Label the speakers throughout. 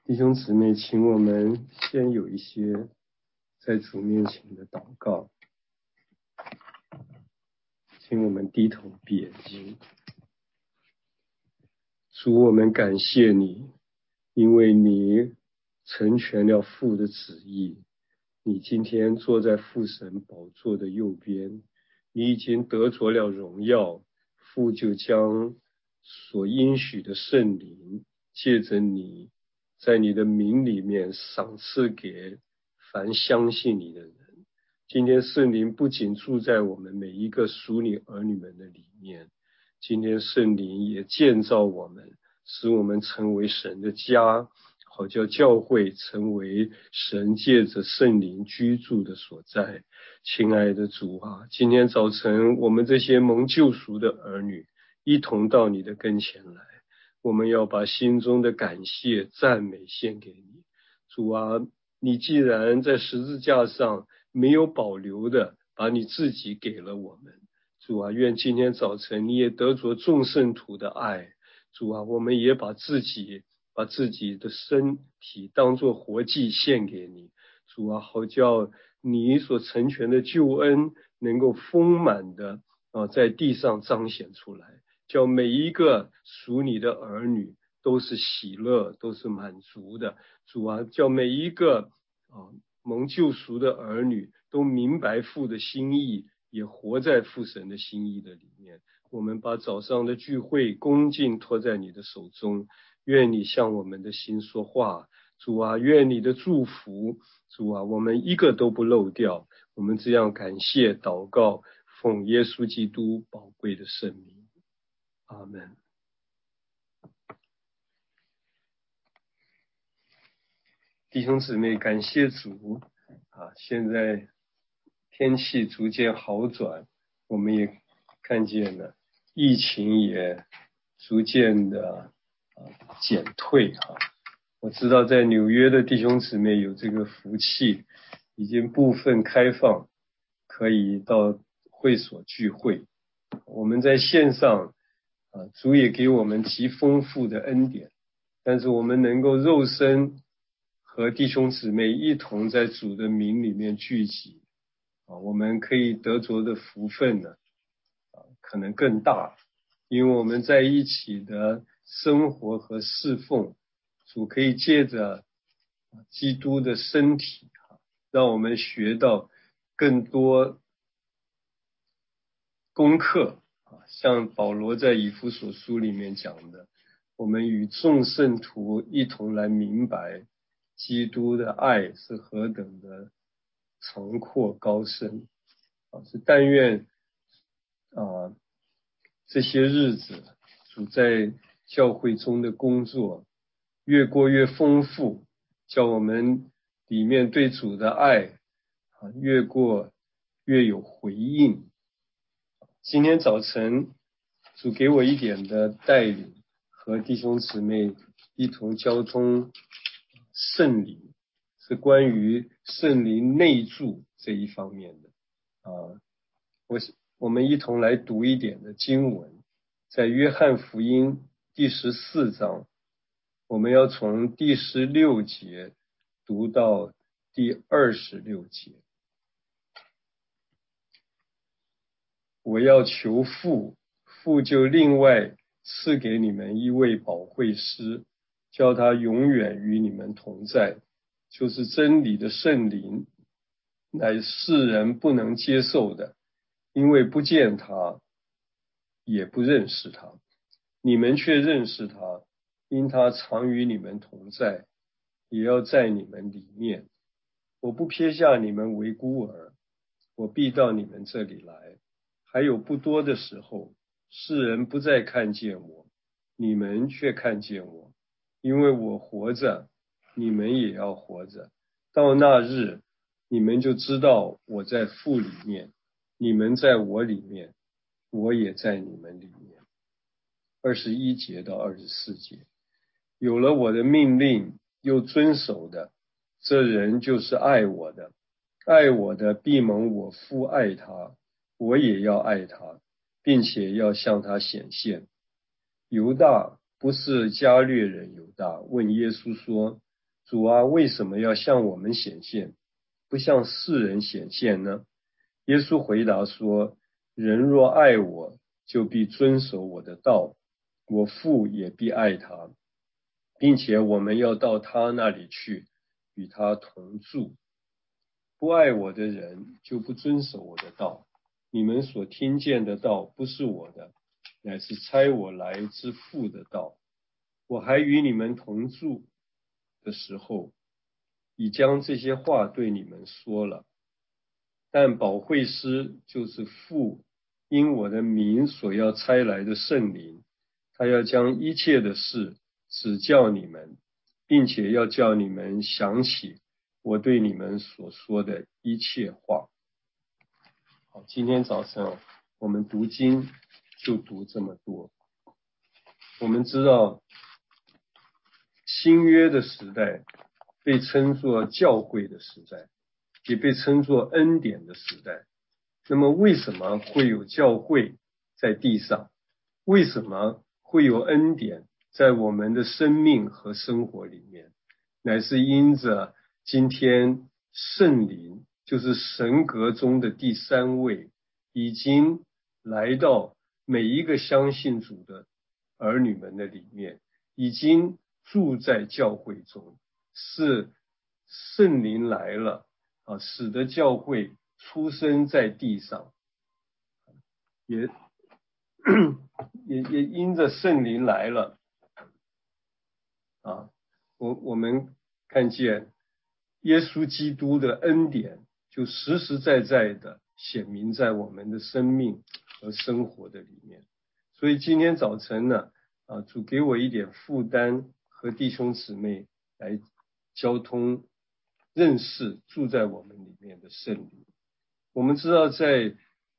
Speaker 1: 弟兄姊妹，请我们先有一些在主面前的祷告，请我们低头闭眼睛。主，我们感谢你，因为你成全了父的旨意，你今天坐在父神宝座的右边，你已经得着了荣耀，父就将所应许的圣灵借着你在你的名里面赏赐给凡相信你的人。今天圣灵不仅住在我们每一个属你儿女们的里面，今天圣灵也建造我们，使我们成为神的家，好叫教会成为神借着圣灵居住的所在。亲爱的主啊，今天早晨我们这些蒙救赎的儿女一同到你的跟前来，我们要把心中的感谢赞美献给你。主啊，你既然在十字架上没有保留的把你自己给了我们，主啊，愿今天早晨你也得着众圣徒的爱。主啊，我们也把自己的身体当作活祭献给你。主啊，好叫你所成全的救恩能够丰满的在地上彰显出来，叫每一个属你的儿女都是喜乐，都是满足的。主啊，叫每一个蒙救赎的儿女都明白父的心意，也活在父神的心意的里面。我们把早上的聚会恭敬托在你的手中，愿你向我们的心说话。主啊，愿你的祝福，主啊，我们一个都不漏掉。我们这样感谢祷告，奉耶稣基督宝贵的圣名，阿们。弟兄姊妹，感谢主现在天气逐渐好转，我们也看见了疫情也逐渐的减退我知道在纽约的弟兄姊妹有这个福气，已经部分开放，可以到会所聚会。我们在线上主也给我们极丰富的恩典，但是我们能够肉身和弟兄姊妹一同在主的名里面聚集我们可以得着的福分呢可能更大，因为我们在一起的生活和侍奉，主可以借着基督的身体让我们学到更多功课像保罗在以弗所书里面讲的，我们与众圣徒一同来明白基督的爱是何等的长阔高深是但愿这些日子主在教会中的工作越过越丰富，叫我们里面对主的爱越过越有回应。今天早晨主给我一点的带领，和弟兄姊妹一同交通圣灵，是关于圣灵内住这一方面的我们一同来读一点的经文，在约翰福音第14章，我们要从第16节读到第26节。我要求父，父就另外赐给你们一位保惠师，叫他永远与你们同在，就是真理的圣灵，乃世人不能接受的，因为不见他，也不认识他。你们却认识他，因他常与你们同在，也要在你们里面。我不撇下你们为孤儿，我必到你们这里来。还有不多的时候，世人不再看见我，你们却看见我，因为我活着，你们也要活着。到那日，你们就知道我在父里面，你们在我里面，我也在你们里面。21节到24节，有了我的命令又遵守的，这人就是爱我的。爱我的必蒙我父爱他，我也要爱他，并且要向他显现。犹大不是加略人犹大问耶稣说， 主啊，为什么要向我们显现，不向世人显现呢？耶稣回答说，人若爱我，就必遵守我的道，我父也必爱他，并且我们要到他那里去，与他同住。不爱我的人，就不遵守我的道。你们所听见的道不是我的，乃是差我来之父的道。我还与你们同住的时候，已将这些话对你们说了。但保惠师就是父因我的名所要差来的圣灵，他要将一切的事指教你们，并且要叫你们想起我对你们所说的一切话。好，今天早上我们读经就读这么多。我们知道新约的时代被称作教会的时代，也被称作恩典的时代。那么为什么会有教会在地上？为什么会有恩典在我们的生命和生活里面？乃是因着今天圣灵，就是神格中的第三位，已经来到每一个相信主的儿女们的里面，已经住在教会中，是圣灵来了使得教会出生在地上，也因着圣灵来了我们看见耶稣基督的恩典就实实在在的显明在我们的生命和生活的里面。所以今天早晨呢主给我一点负担，和弟兄姊妹来交通认识住在我们里面的圣灵。我们知道在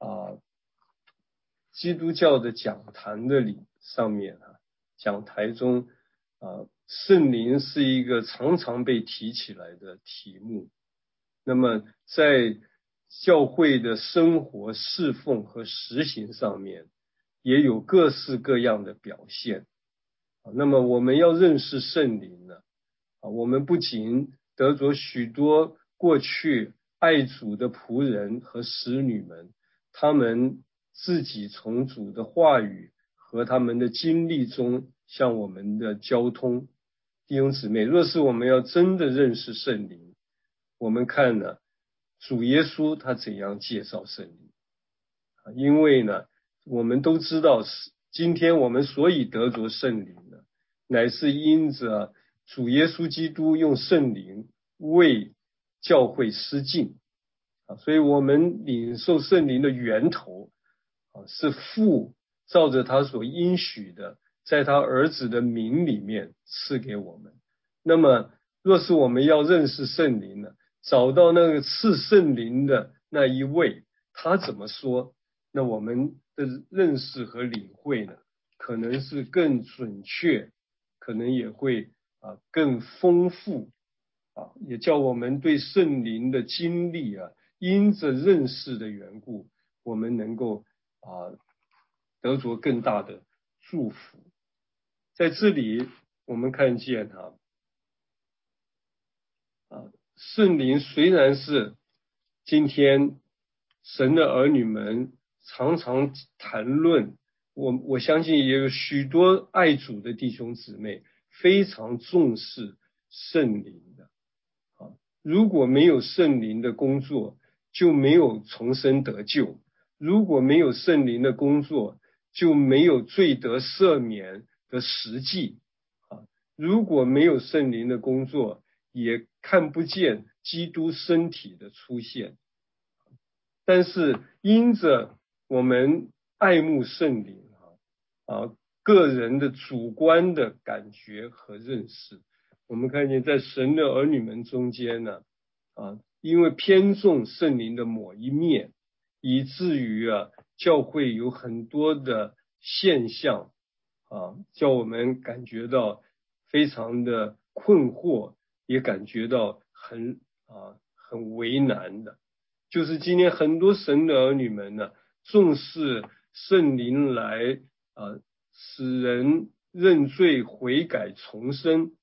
Speaker 1: 基督教的讲坛的上面讲台中圣灵是一个常常被提起来的题目。那么在教会的生活侍奉和实行上面也有各式各样的表现。那么我们要认识圣灵呢我们不仅得着许多过去爱主的仆人和使女们，他们自己从主的话语和他们的经历中向我们的交通。弟兄姊妹，若是我们要真的认识圣灵，我们看呢主耶稣他怎样介绍圣灵。因为呢我们都知道今天我们所以得着圣灵呢，乃是因着主耶稣基督用圣灵为教会施浸所以我们领受圣灵的源头是父照着他所应许的，在他儿子的名里面赐给我们。那么若是我们要认识圣灵呢，找到那个赐圣灵的那一位，他怎么说，那我们的认识和领会呢可能是更准确，可能也会更丰富也叫我们对圣灵的经历因着认识的缘故，我们能够得着更大的祝福。在这里我们看见圣灵虽然是今天神的儿女们常常谈论，我相信也有许多爱主的弟兄姊妹非常重视圣灵的如果没有圣灵的工作，就没有重生得救；如果没有圣灵的工作，就没有罪得赦免的实际如果没有圣灵的工作，也看不见基督身体的出现。但是因着我们爱慕圣灵个人的主观的感觉和认识，我们看见在神的儿女们中间呢因为偏重圣灵的某一面，以至于教会有很多的现象叫我们感觉到非常的困惑，也感觉到很为难的。就是今天很多神的儿女们呢，重视圣灵来使人认罪悔改重生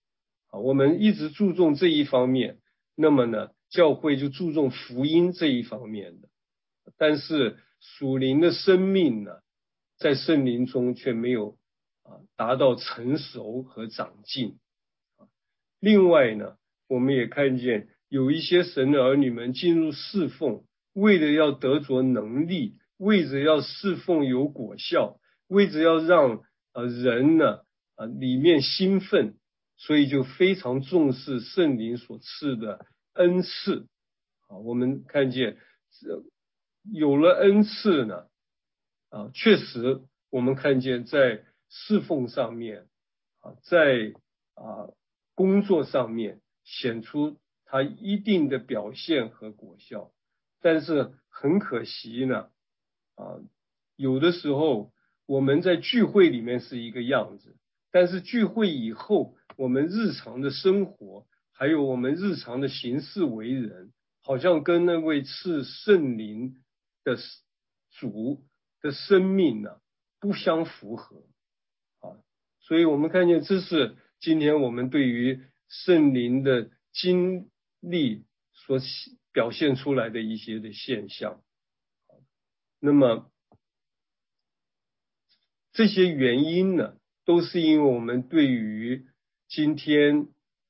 Speaker 1: 我们一直注重这一方面，那么呢，教会就注重福音这一方面的，但是属灵的生命呢，在圣灵中却没有达到成熟和长进。另外呢，我们也看见有一些神的儿女们进入侍奉，为了要得着能力，为着要侍奉有果效，为着要让人呢里面兴奋，所以就非常重视圣灵所赐的恩赐。我们看见有了恩赐呢，确实我们看见在侍奉上面，在工作上面显出它一定的表现和果效，但是很可惜呢，有的时候我们在聚会里面是一个样子，但是聚会以后，我们日常的生活，还有我们日常的行事为人，好像跟那位赐圣灵的主的生命呢不相符合。所以我们看见这是今天我们对于圣灵的经历所表现出来的一些的现象。那么这些原因呢，都是因为我们对于今天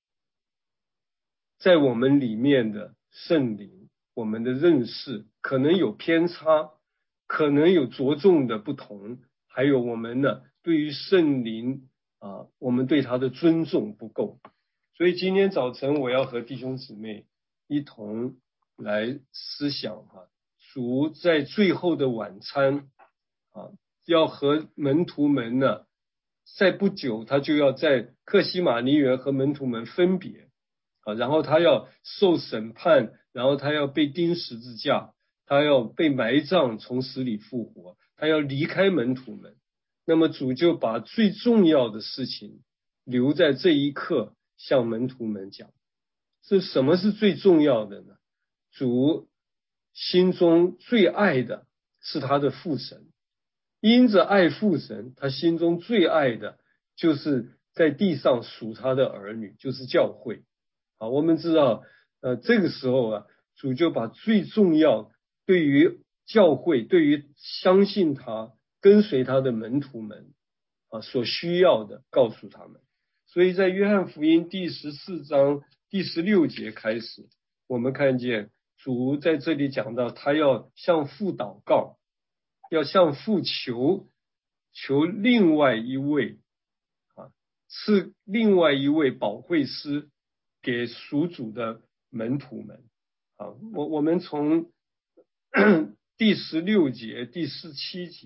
Speaker 1: 在我们里面的圣灵，我们的认识可能有偏差，可能有着重的不同，还有我们呢对于圣灵我们对他的尊重不够。所以今天早晨我要和弟兄姊妹一同来思想主在最后的晚餐要和门徒们呢，在不久他就要在客西马尼园和门徒们分别然后他要受审判，然后他要被钉十字架，他要被埋葬，从死里复活，他要离开门徒们。那么主就把最重要的事情留在这一刻向门徒们讲。是什么是最重要的呢？主心中最爱的是他的父神，因着爱父神，他心中最爱的就是在地上属他的儿女，就是教会。我们知道这个时候主就把最重要对于教会，对于相信他跟随他的门徒们所需要的告诉他们。所以在约翰福音第14章第16节开始，我们看见主在这里讲到他要向父祷告，要向父求另外一位是另外一位保惠师给属主的门徒们。我们从第16节第17节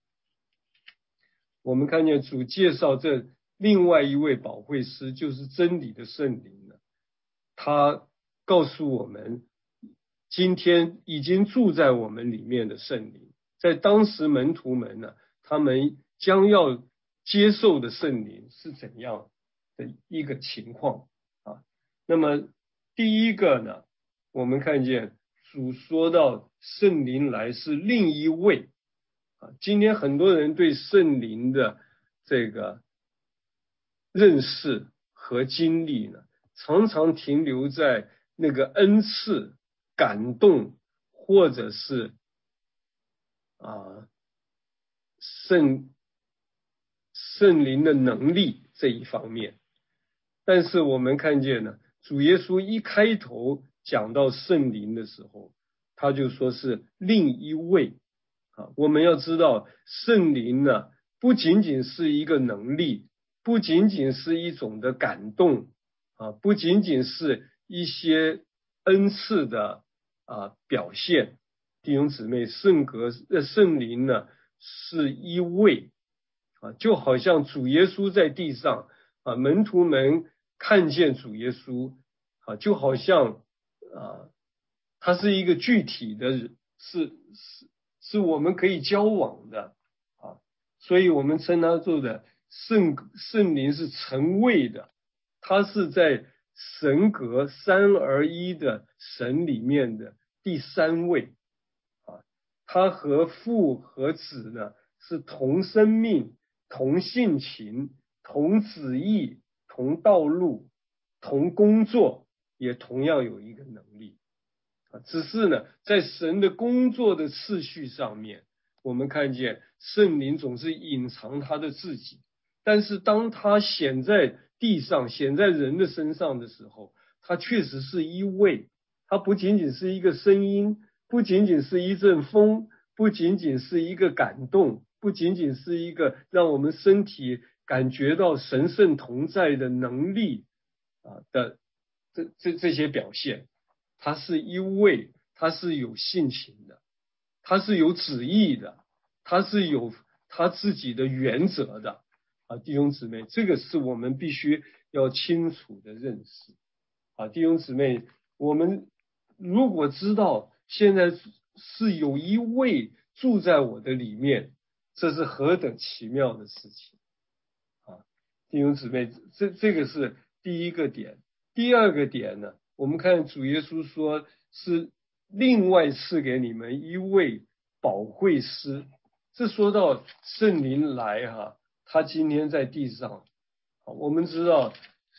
Speaker 1: 我们看见主介绍这另外一位保惠师，就是真理的圣灵了。他告诉我们，今天已经住在我们里面的圣灵，在当时门徒们呢，他们将要接受的圣灵是怎样的一个情况那么第一个呢，我们看见主说到圣灵来是另一位今天很多人对圣灵的这个认识和经历呢，常常停留在那个恩赐、感动，或者是圣灵的能力这一方面。但是我们看见呢，主耶稣一开头讲到圣灵的时候，他就说是另一位我们要知道圣灵呢，不仅仅是一个能力，不仅仅是一种的感动不仅仅是一些恩赐的表现。弟兄姊妹，圣灵呢是一位就好像主耶稣在地上门徒们看见主耶稣就好像他是一个具体的人，是我们可以交往的所以我们称他做的圣灵是成位的，他是在神格三而一的神里面的第三位他和父和子呢是同生命、同性情、同旨意、同道路同工作也同样有一个能力只是呢，在神的工作的次序上面，我们看见圣灵总是隐藏他的自己，但是当他显在地上、显在人的身上的时候，他确实是一位，他不仅仅是一个声音，不仅仅是一阵风，不仅仅是一个感动，不仅仅是一个让我们身体感觉到神圣同在的能力的这些表现，他是一位，他是有性情的，他是有旨意的，他是有他自己的原则的弟兄姊妹，这个是我们必须要清楚的认识弟兄姊妹，我们如果知道现在是有一位住在我的里面，这是何等奇妙的事情弟兄姊妹，这个是第一个点。第二个点呢，我们看主耶稣说是另外赐给你们一位保惠师，这说到圣灵来他今天在地上我们知道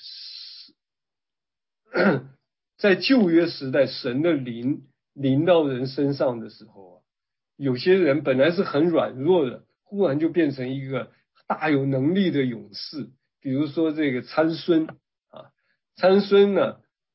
Speaker 1: 在旧约时代神的灵临到人身上的时候有些人本来是很软弱的，忽然就变成一个大有能力的勇士，比如说这个参孙参孙呢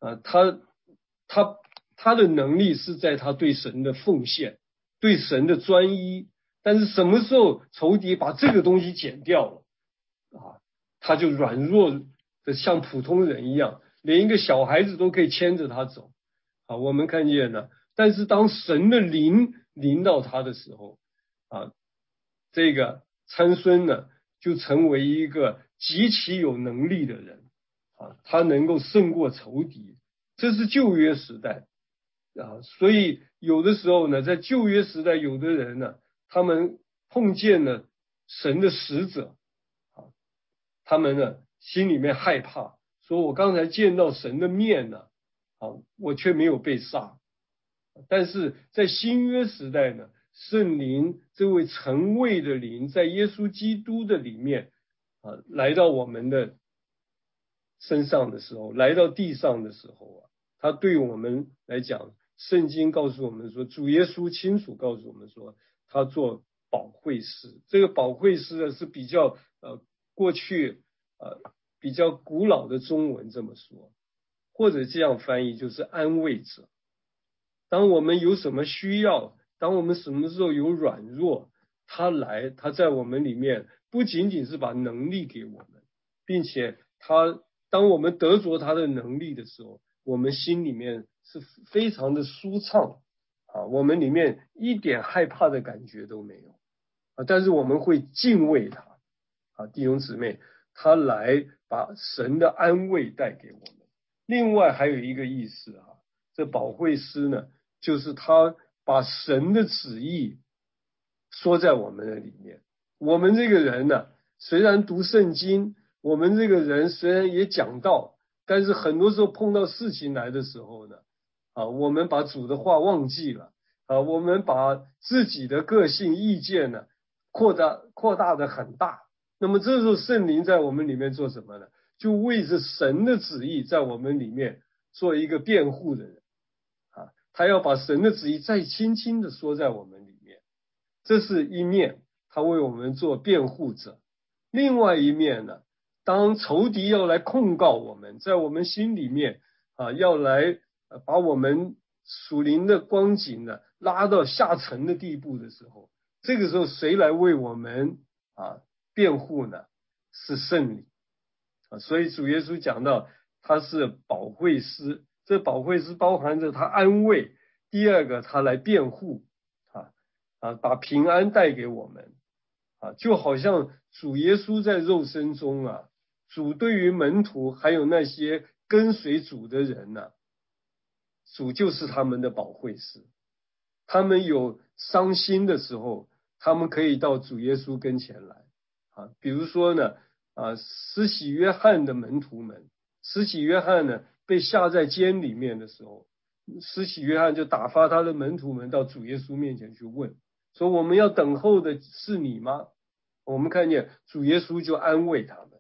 Speaker 1: 他的能力是在他对神的奉献，对神的专一，但是什么时候仇敌把这个东西剪掉了他就软弱的像普通人一样，连一个小孩子都可以牵着他走我们看见了，但是当神的灵临到他的时候这个参孙呢就成为一个极其有能力的人他能够胜过仇敌，这是旧约时代所以有的时候呢，在旧约时代，有的人呢，他们碰见了神的使者他们呢心里面害怕，说我刚才见到神的面呢我却没有被杀。但是在新约时代呢，圣灵这位成位的灵，在耶稣基督的里面来到我们的身上的时候，来到地上的时候他对我们来讲，圣经告诉我们说，主耶稣清楚告诉我们说，他做保惠师。这个保惠师呢是比较过去比较古老的中文这么说，或者这样翻译就是安慰者。当我们有什么需要，当我们什么时候有软弱，他来，他在我们里面不仅仅是把能力给我们，并且当我们得着他的能力的时候，我们心里面是非常的舒畅我们里面一点害怕的感觉都没有但是我们会敬畏他弟兄姊妹，他来把神的安慰带给我们。另外还有一个意思这保惠师呢，就是他把神的旨意说在我们的里面。我们这个人呢，虽然读圣经，我们这个人虽然也讲道，但是很多时候碰到事情来的时候呢我们把主的话忘记了我们把自己的个性意见呢扩大的很大。那么这时候圣灵在我们里面做什么呢？就为着神的旨意在我们里面做一个辩护的人他要把神的旨意再轻轻的说在我们里面，这是一面，他为我们做辩护者。另外一面呢，当仇敌要来控告我们，在我们心里面要来把我们属灵的光景呢拉到下沉的地步的时候，这个时候谁来为我们辩护呢？是圣灵所以主耶稣讲到他是保惠师，这保惠师包含着他安慰，第二个他来辩护把平安带给我们就好像主耶稣在肉身中主对于门徒还有那些跟随主的人主就是他们的保惠师。他们有伤心的时候，他们可以到主耶稣跟前来比如说呢施洗约翰的门徒们，施洗约翰呢被下在监里面的时候，施洗约翰就打发他的门徒们到主耶稣面前去问，说我们要等候的是你吗？我们看见主耶稣就安慰他们，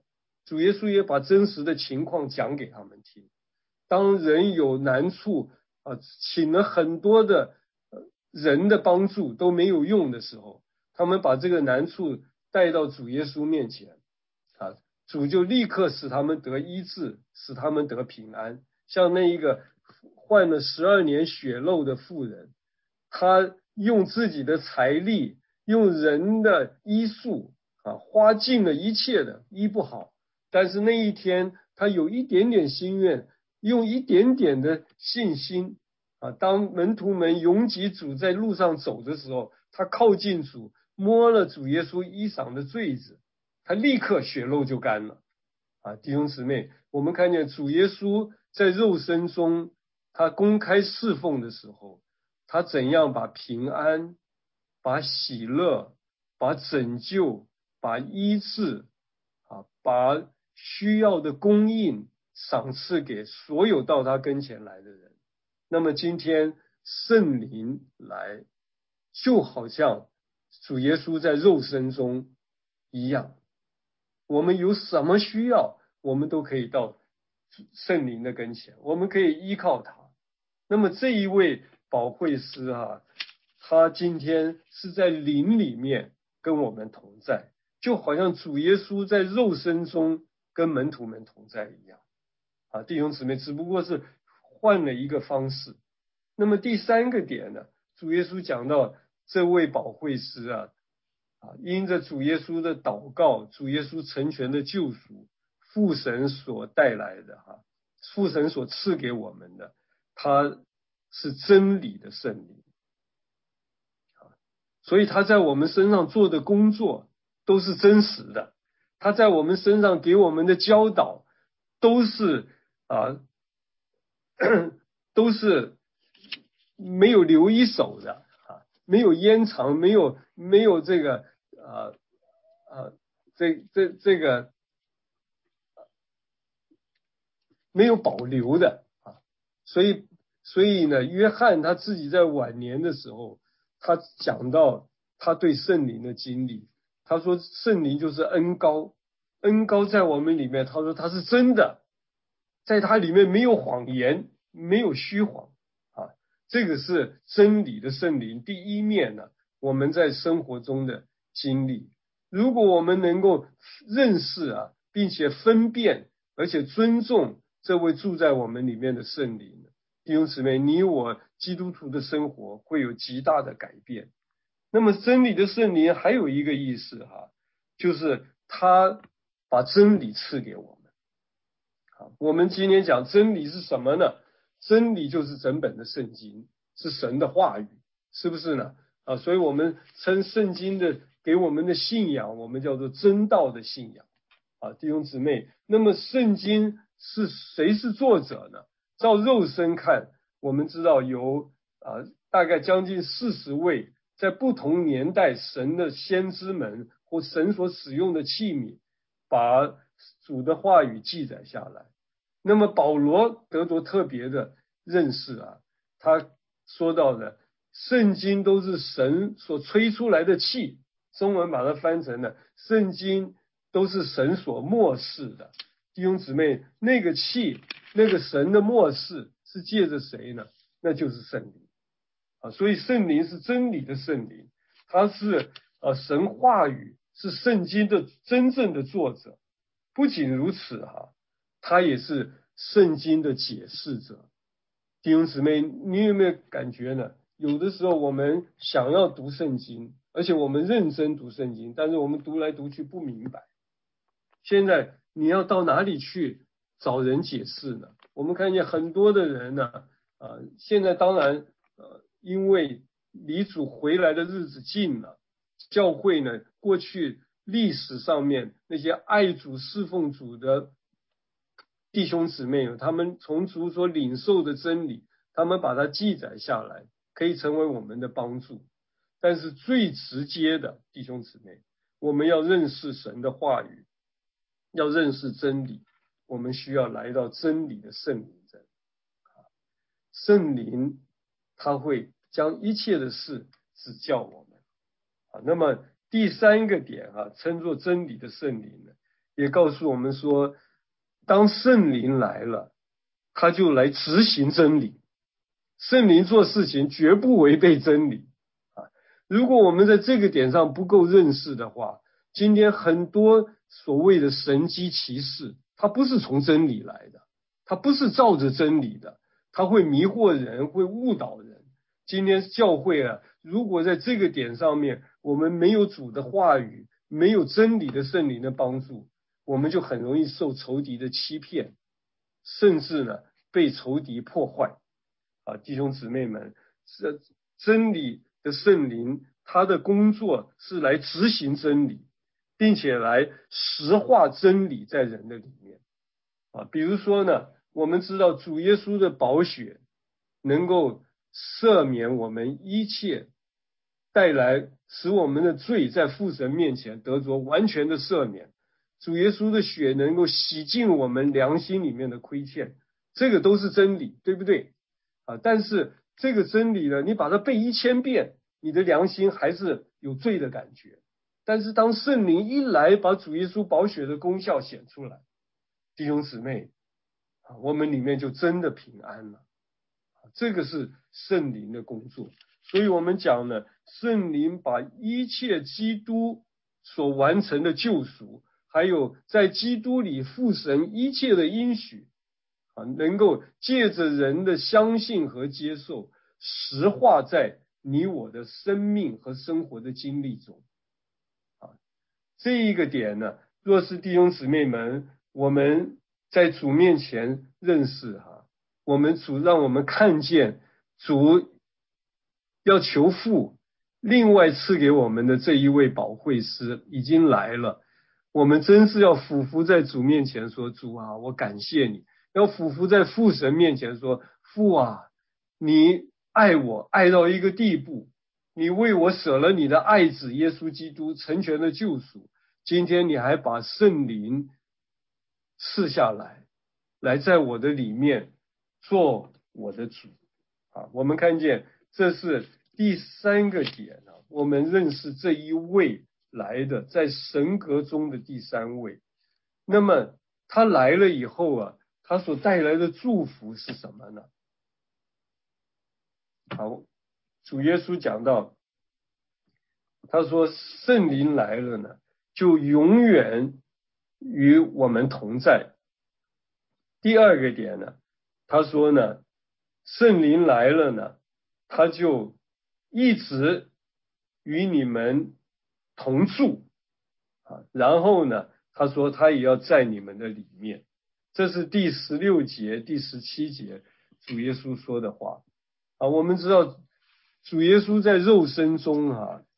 Speaker 1: 主耶稣也把真实的情况讲给他们听。当人有难处请了很多的人的帮助都没有用的时候，他们把这个难处带到主耶稣面前主就立刻使他们得医治，使他们得平安。像那一个患了12年血漏的妇人，他用自己的财力，用人的医术花尽了一切的医不好，但是那一天他有一点点心愿，用一点点的信心当门徒们拥挤主在路上走的时候，他靠近主，摸了主耶稣衣裳的坠子，他立刻血漏就干了弟兄姊妹，我们看见主耶稣在肉身中他公开侍奉的时候，他怎样把平安，把喜乐，把拯救，把医治把需要的供应赏赐给所有到他跟前来的人。那么今天圣灵来，就好像主耶稣在肉身中一样，我们有什么需要，我们都可以到圣灵的跟前，我们可以依靠他。那么这一位保惠师他今天是在灵里面跟我们同在，就好像主耶稣在肉身中跟门徒们同在一样弟兄姊妹，只不过是换了一个方式。那么第三个点呢，主耶稣讲到这位保惠师因着主耶稣的祷告，主耶稣成全的救赎，父神所带来的父神所赐给我们的，他是真理的圣灵所以他在我们身上做的工作都是真实的，他在我们身上给我们的教导都是都是没有留一手的没有延长，没有这个这个没有保留的所以呢，约翰他自己在晚年的时候，他讲到他对圣灵的经历，他说圣灵就是恩膏，恩膏在我们里面，他说他是真的，在他里面没有谎言，没有虚谎这个是真理的圣灵第一面呢，我们在生活中的经历。如果我们能够认识并且分辨，而且尊重这位住在我们里面的圣灵，弟兄姊妹，你我基督徒的生活会有极大的改变。那么真理的圣灵还有一个意思就是他把真理赐给我们我们今天讲真理是什么呢？真理就是整本的圣经，是神的话语，是不是呢所以我们称圣经的给我们的信仰，我们叫做真道的信仰弟兄姊妹，那么圣经是谁是作者呢？照肉身看，我们知道有大概将近40位在不同年代神的先知们或神所使用的器皿，把主的话语记载下来。那么保罗得着特别的认识他说到的圣经都是神所吹出来的气，中文把它翻成了圣经都是神所默示的。弟兄姊妹，那个气，那个神的默示是借着谁呢？那就是圣灵所以圣灵是真理的圣灵，他是神话语，是圣经的真正的作者。不仅如此他也是圣经的解释者。弟兄姊妹，你有没有感觉呢？有的时候我们想要读圣经，而且我们认真读圣经，但是我们读来读去不明白。现在你要到哪里去找人解释呢？我们看见很多的人呢现在当然因为离主回来的日子近了，教会呢过去历史上面那些爱主侍奉主的弟兄姊妹，他们从主所领受的真理，他们把它记载下来，可以成为我们的帮助。但是最直接的弟兄姊妹，我们要认识神的话语，要认识真理，我们需要来到真理的圣灵这里圣灵他会将一切的事指教我们那么第三个点称作真理的圣灵呢， 也告诉我们说，当圣灵来了，他就来执行真理。圣灵做事情绝不违背真理啊！如果我们在这个点上不够认识的话，今天很多所谓的神机骑士，它不是从真理来的，它不是照着真理的，它会迷惑人，会误导人。今天教会啊，如果在这个点上面，我们没有主的话语，没有真理的圣灵的帮助，我们就很容易受仇敌的欺骗，甚至呢被仇敌破坏。啊，弟兄姊妹们，这真理的圣灵，他的工作是来执行真理，并且来实化真理在人的里面。啊，比如说呢，我们知道主耶稣的宝血能够赦免我们一切，带来使我们的罪在父神面前得着完全的赦免。主耶稣的血能够洗净我们良心里面的亏欠，这个都是真理，对不对？啊，但是这个真理呢，你把它背1000遍，你的良心还是有罪的感觉。但是当圣灵一来，把主耶稣宝血的功效显出来，弟兄姊妹，我们里面就真的平安了。这个是圣灵的工作。所以我们讲呢，圣灵把一切基督所完成的救赎，还有在基督里父神一切的应许，能够借着人的相信和接受，实化在你我的生命和生活的经历中。这一个点呢，若是弟兄姊妹们，我们在主面前认识我们主让我们看见主要求父另外赐给我们的这一位保惠师已经来了，我们真是要俯伏在主面前说，主啊，我感谢你。要俯伏在父神面前说，父啊，你爱我爱到一个地步，你为我舍了你的爱子耶稣基督成全了救赎，今天你还把圣灵赐下来，来在我的里面做我的主。我们看见这是第3个点我们认识这一位来的，在神格中的第3位。那么他来了以后他所带来的祝福是什么呢？好，主耶稣讲到，他说圣灵来了呢，就永远与我们同在。第2个点呢，他说呢，圣灵来了呢，他就一直与你们同住然后呢，他说他也要在你们的里面。这是第16节、第17节主耶稣说的话我们知道主耶稣在肉身中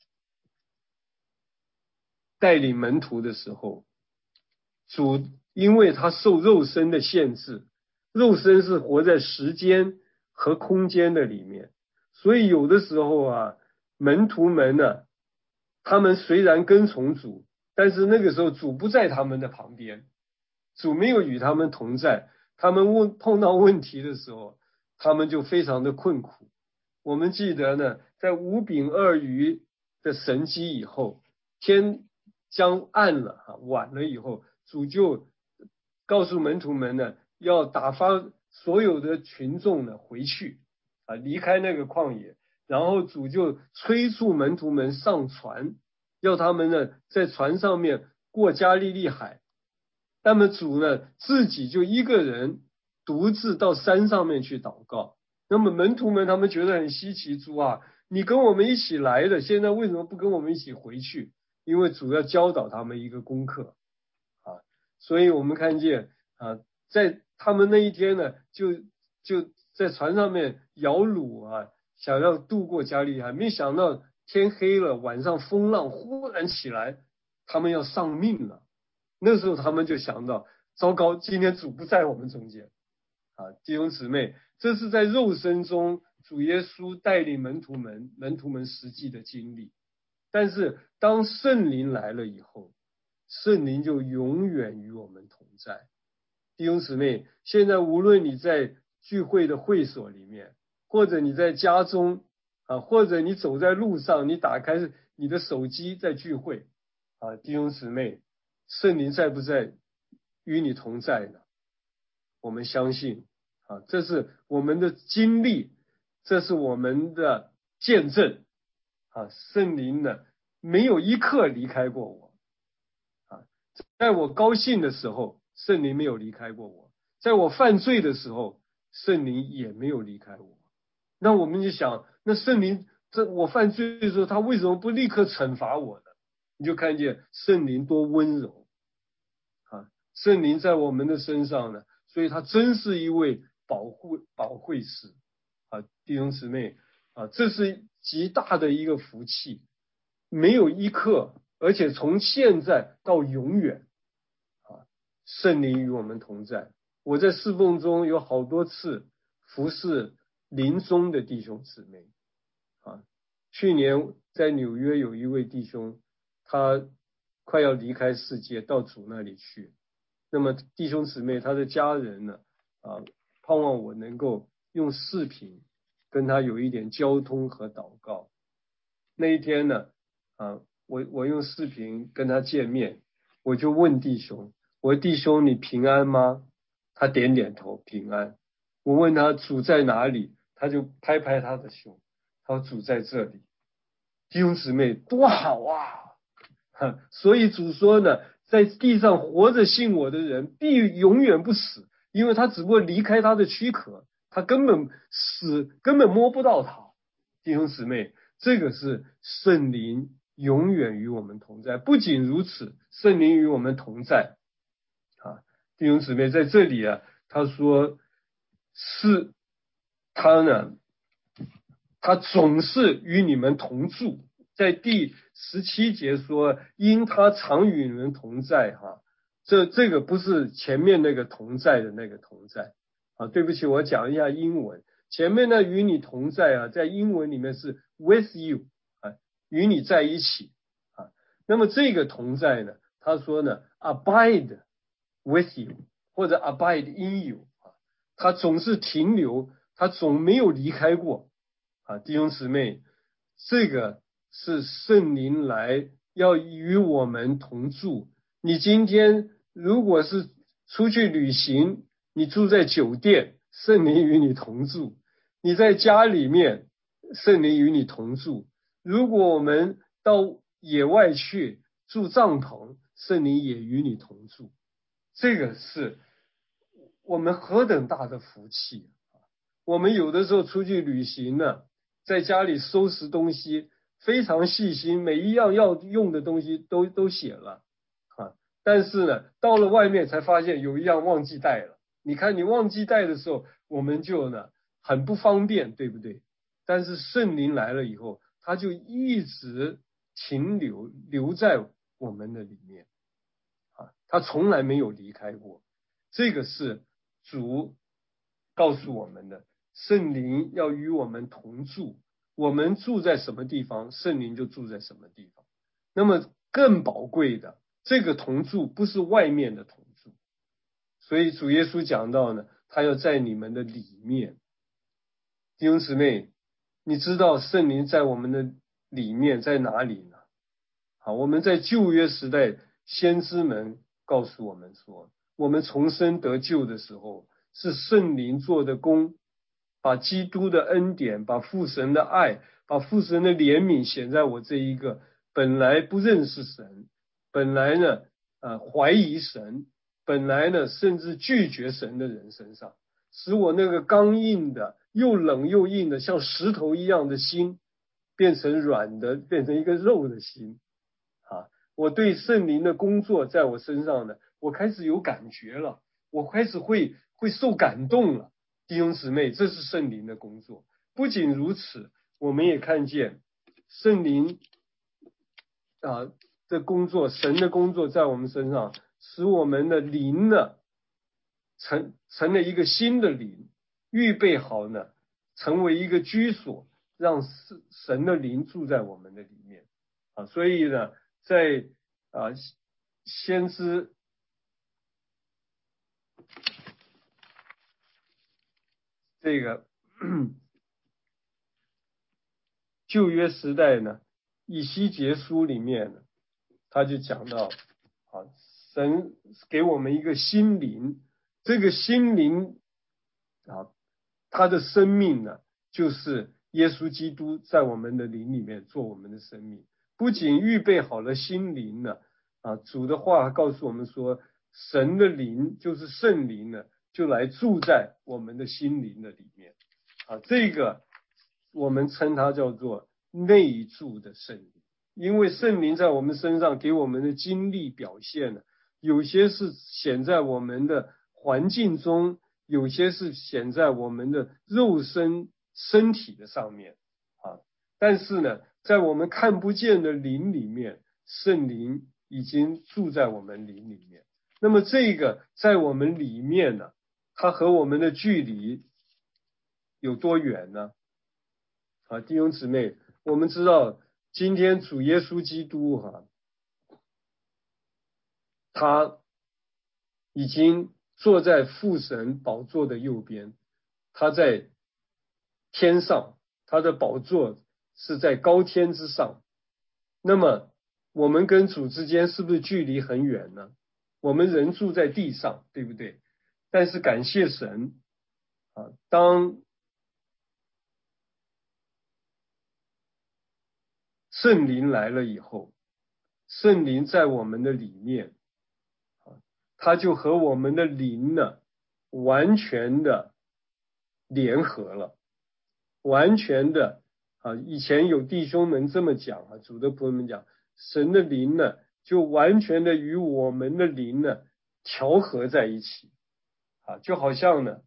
Speaker 1: 带领门徒的时候，主因为他受肉身的限制，肉身是活在时间和空间的里面，所以有的时候门徒们呢，他们虽然跟从主，但是那个时候主不在他们的旁边，主没有与他们同在，他们碰到问题的时候，他们就非常的困苦。我们记得呢，在5饼2鱼的神迹以后，天将暗了晚了以后，主就告诉门徒们呢，要打发所有的群众呢回去离开那个旷野，然后主就催促门徒们上船，要他们呢在船上面过加利利海。那么主呢自己就一个人独自到山上面去祷告。那么门徒们他们觉得很稀奇，主你跟我们一起来的，现在为什么不跟我们一起回去？因为主要教导他们一个功课所以我们看见在他们那一天呢，就在船上面摇橹想要渡过加利利海，没想到天黑了，晚上风浪忽然起来，他们要丧命了。那时候他们就想到，糟糕，今天主不在我们中间弟兄姊妹，这是在肉身中主耶稣带领门徒们实际的经历。但是当圣灵来了以后，圣灵就永远与我们同在。弟兄姊妹，现在无论你在聚会的会所里面，或者你在家中或者你走在路上，你打开你的手机在聚会弟兄姊妹， 圣灵在不在与你同在呢？我们相信啊，这是我们的经历，这是我们的见证啊。圣灵呢，没有一刻离开过我啊。在我高兴的时候，圣灵没有离开过我；在我犯罪的时候，圣灵也没有离开我。那我们就想，那圣灵我犯罪的时候，他为什么不立刻惩罚我呢？你就看见圣灵多温柔啊！圣灵在我们的身上呢，所以他真是一位保惠师啊，弟兄姊妹啊，这是极大的一个福气，没有一刻，而且从现在到永远啊，圣灵与我们同在。我在侍奉中有好多次服侍临终的弟兄姊妹啊，去年在纽约有一位弟兄，他快要离开世界，到主那里去。那么弟兄姊妹，他的家人呢，盼望我能够用视频跟他有一点交通和祷告。那一天呢，我用视频跟他见面，我就问弟兄，我说弟兄你平安吗？他点点头，平安。我问他主在哪里，他就拍拍他的胸，他说主在这里。弟兄姊妹多好啊！所以主说呢，在地上活着信我的人必永远不死，因为他只不过离开他的躯壳，他根本摸不到他。弟兄姊妹，这个是圣灵永远与我们同在。不仅如此，圣灵与我们同在啊，弟兄姊妹在这里啊，他说是他呢，他总是与你们同住。在第17节说，因他常与你们同在哈，这个不是前面那个同在的那个同在啊，对不起，我讲一下英文。前面呢与你同在啊，在英文里面是 with you 啊，与你在一起啊。那么这个同在呢，他说呢 abide with you 或者 abide in you 啊，他总是停留，他总没有离开过啊。弟兄姊妹，这个是圣灵来要与我们同住。你今天如果是出去旅行，你住在酒店，圣灵与你同住；你在家里面，圣灵与你同住。如果我们到野外去住帐篷，圣灵也与你同住。这个是我们何等大的福气！我们有的时候出去旅行呢，在家里收拾东西非常细心，每一样要用的东西都写了啊。但是呢，到了外面才发现有一样忘记带了。你看你忘记带的时候，我们就呢很不方便，对不对？但是圣灵来了以后，他就一直留在我们的里面啊，他从来没有离开过。这个是主告诉我们的。圣灵要与我们同住，我们住在什么地方，圣灵就住在什么地方。那么更宝贵的，这个同住不是外面的同住，所以主耶稣讲到呢，他要在你们的里面。弟兄姊妹，你知道圣灵在我们的里面在哪里呢？好，我们在旧约时代，先知们告诉我们说，我们重生得救的时候，是圣灵做的工，把基督的恩典，把父神的爱，把父神的怜悯显在我这一个本来不认识神，本来呢怀疑神，本来呢甚至拒绝神的人身上，使我那个刚硬的又冷又硬的像石头一样的心，变成软的，变成一个肉的心啊！我对圣灵的工作在我身上呢，我开始有感觉了，我开始会受感动了。弟兄姊妹，这是圣灵的工作。不仅如此，我们也看见圣灵的工作，神的工作在我们身上，使我们的灵呢成了一个新的灵，预备好呢，成为一个居所，让神的灵住在我们的里面啊。所以呢，在先知这个旧约时代呢，以西结书里面呢，他就讲到神给我们一个心灵，这个心灵他的生命呢，就是耶稣基督在我们的灵里面做我们的生命。不仅预备好了心灵呢，主的话告诉我们说，神的灵就是圣灵呢，就来住在我们的心灵的里面。这个我们称它叫做内住的圣灵。因为圣灵在我们身上给我们的经历表现呢，有些是显在我们的环境中，有些是显在我们的肉身体的上面但是呢，在我们看不见的灵里面，圣灵已经住在我们灵里面。那么这个在我们里面呢，它和我们的距离有多远呢？弟兄姊妹，我们知道今天主耶稣基督他已经坐在父神宝座的右边，他在天上，他的宝座是在高天之上。那么我们跟主之间是不是距离很远呢？我们人住在地上，对不对？但是感谢神当圣灵来了以后，圣灵在我们的里面他就和我们的灵呢完全的联合了，完全的以前有弟兄们这么讲主的仆人们讲，神的灵呢就完全的与我们的灵呢调和在一起就好像呢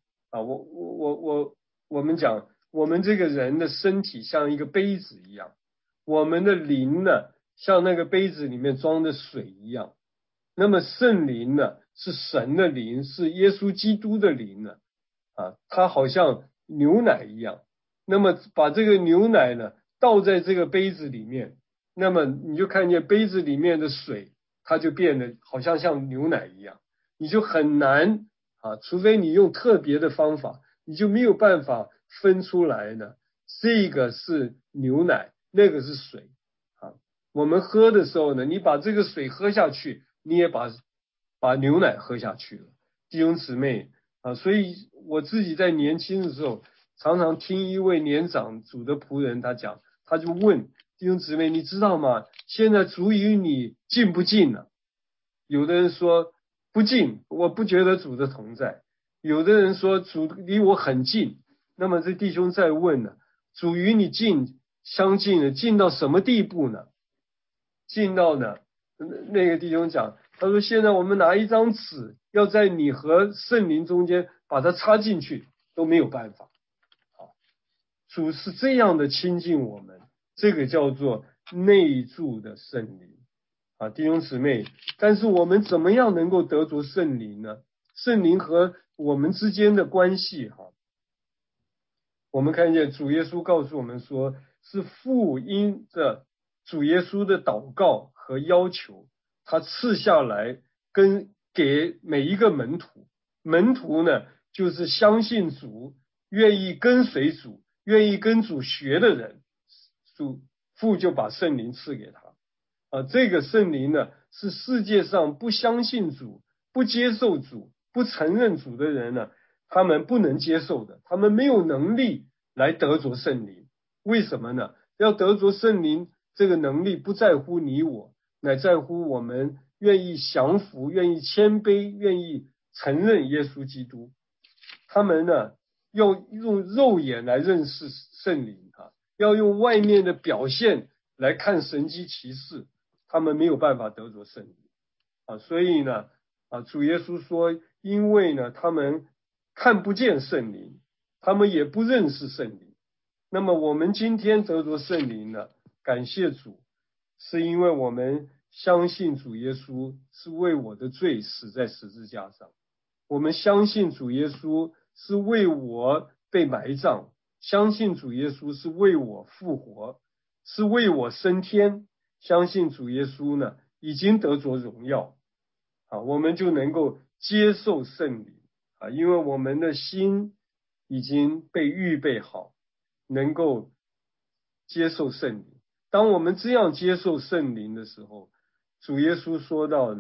Speaker 1: 我们讲我们这个人的身体像一个杯子一样，我们的灵呢像那个杯子里面装的水一样。那么圣灵呢是神的灵，是耶稣基督的灵呢它好像牛奶一样。那么把这个牛奶呢倒在这个杯子里面，那么你就看见杯子里面的水它就变得好像牛奶一样，你就很难除非你用特别的方法，你就没有办法分出来呢，这个是牛奶，那个是水我们喝的时候呢，你把这个水喝下去，你也把牛奶喝下去了。弟兄姊妹所以我自己在年轻的时候常常听一位年长主的仆人他讲，他就问弟兄姊妹，你知道吗？现在主与你近不近呢？有的人说不近，我不觉得主的同在。有的人说主离我很近。那么这弟兄在问呢，主与你相近的近到什么地步呢？近到呢那个弟兄讲，他说现在我们拿一张纸要在你和圣灵中间把它插进去都没有办法主是这样的亲近我们，这个叫做内住的圣灵弟兄姊妹，但是我们怎么样能够得着圣灵呢？圣灵和我们之间的关系我们看见主耶稣告诉我们说，是父因着主耶稣的祷告和要求，他赐下来给每一个门徒。门徒呢，就是相信主，愿意跟随主，愿意跟主学的人，父就把圣灵赐给他这个圣灵呢，是世界上不相信主、不接受主、不承认主的人呢，他们不能接受的，他们没有能力来得着圣灵。为什么呢？要得着圣灵，这个能力不在乎你我，乃在乎我们愿意降服、愿意谦卑、愿意承认耶稣基督。他们呢，要用肉眼来认识圣灵要用外面的表现来看神迹奇事，他们没有办法得着圣灵所以呢主耶稣说，因为呢他们看不见圣灵，他们也不认识圣灵。那么我们今天得着圣灵呢，感谢主，是因为我们相信主耶稣是为我的罪死在十字架上，我们相信主耶稣是为我被埋葬，相信主耶稣是为我复活，是为我升天，相信主耶稣呢已经得着荣耀我们就能够接受圣灵因为我们的心已经被预备好，能够接受圣灵。当我们这样接受圣灵的时候，主耶稣说到呢，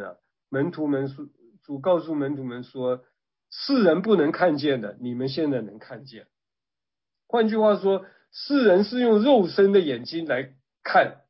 Speaker 1: 主告诉门徒们说，世人不能看见的，你们现在能看见。换句话说，世人是用肉身的眼睛来看